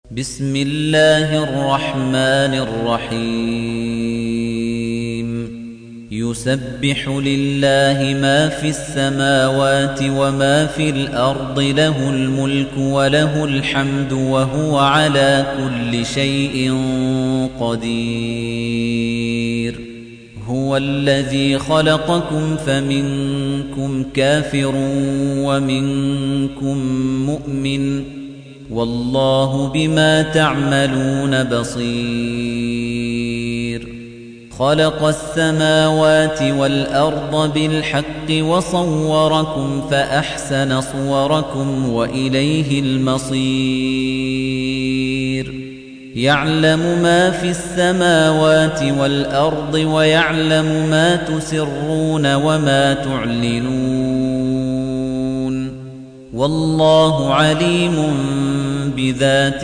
بسم الله الرحمن الرحيم يسبح لله ما في السماوات وما في الأرض له الملك وله الحمد وهو على كل شيء قدير هو الذي خلقكم فمنكم كافر ومنكم مؤمن والله بما تعملون بصير خلق السماوات والأرض بالحق وصوركم فأحسن صوركم وإليه المصير يعلم ما في السماوات والأرض ويعلم ما تسرون وما تعلنون والله عليم بذات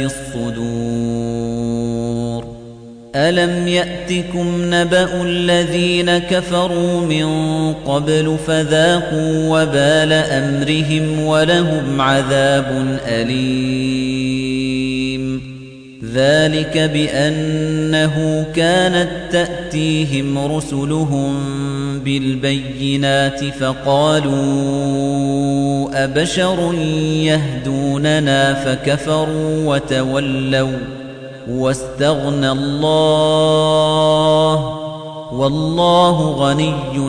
الصدور ألم يأتكم نبأ الذين كفروا من قبل فذاقوا وبال أمرهم ولهم عذاب أليم ذلك بأنه كانت تأتيهم رسلهم بالبينات فقالوا أبشر يهدوننا فكفروا وتولوا واستغنى الله والله غني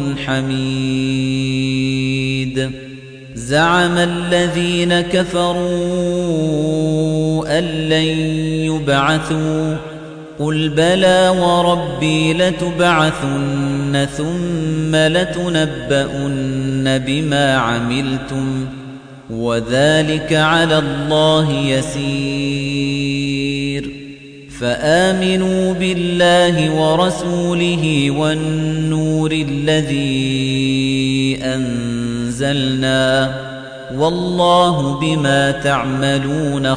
حميد زعم الذين كفروا أن لن يبعثوا قل بلى وربي لتبعثن ثم لتنبؤن بما عملتم وذلك على الله يسير فآمنوا بالله ورسوله والنور الذي أنزلنا والله بما تعملون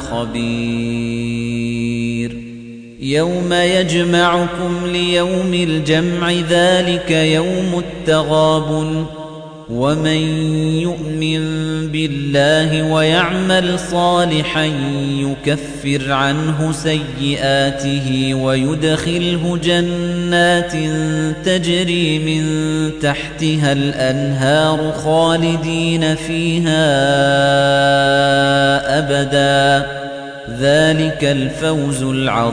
خبير يوم يجمعكم ليوم الجمع ذلك يوم التغابن ومن يؤمن بالله ويعمل صالحا يكفر عنه سيئاته ويدخله جنات تجري من تحتها الأنهار خالدين فيها أبدا ذلك الفوز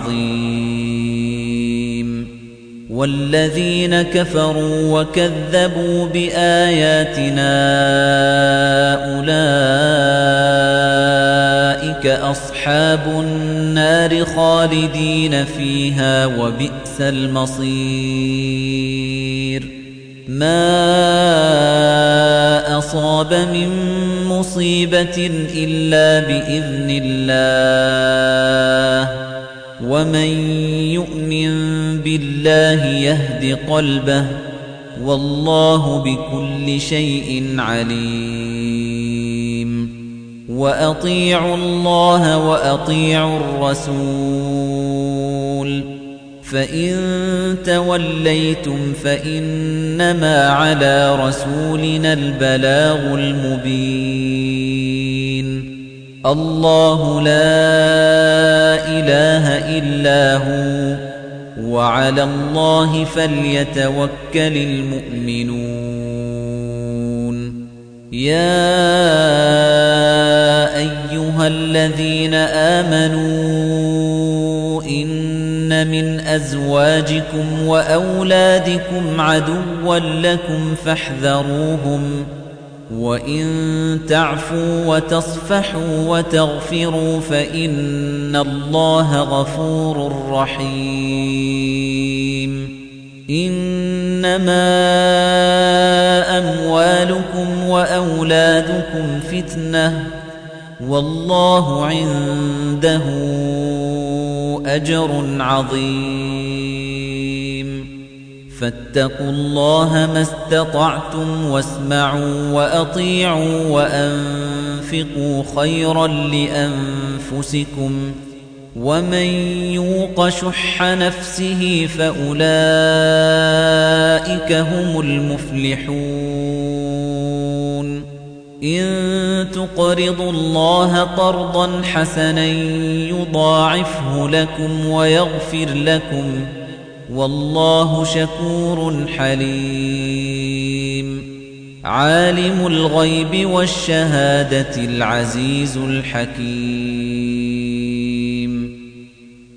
العظيم والذين كفروا وكذبوا بآياتنا أولئك أصحاب النار خالدين فيها وبئس المصير ما أصاب من مصيبة إلا بإذن الله ومن يؤمن بالله يهد قلبه والله بكل شيء عليم وأطيعوا الله وأطيعوا الرسول فإن توليتم فإنما على رسولنا البلاغ المبين الله لا إله إلا هو وعلى الله فليتوكل المؤمنون يا أيها الذين آمنوا إن من أزواجكم وأولادكم عدوا لكم فاحذروهم وإن تعفوا وتصفحوا وتغفروا فإن الله غفور رحيم إنما أموالكم وأولادكم فتنة والله عنده أجر عظيم فاتقوا الله ما استطعتم واسمعوا وأطيعوا وأنفقوا خيرا لأنفسكم ومن يوق شح نفسه فأولئك هم المفلحون إن تقرضوا الله قرضا حسنا يضاعفه لكم ويغفر لكم والله شكور حليم عالم الغيب والشهادة العزيز الحكيم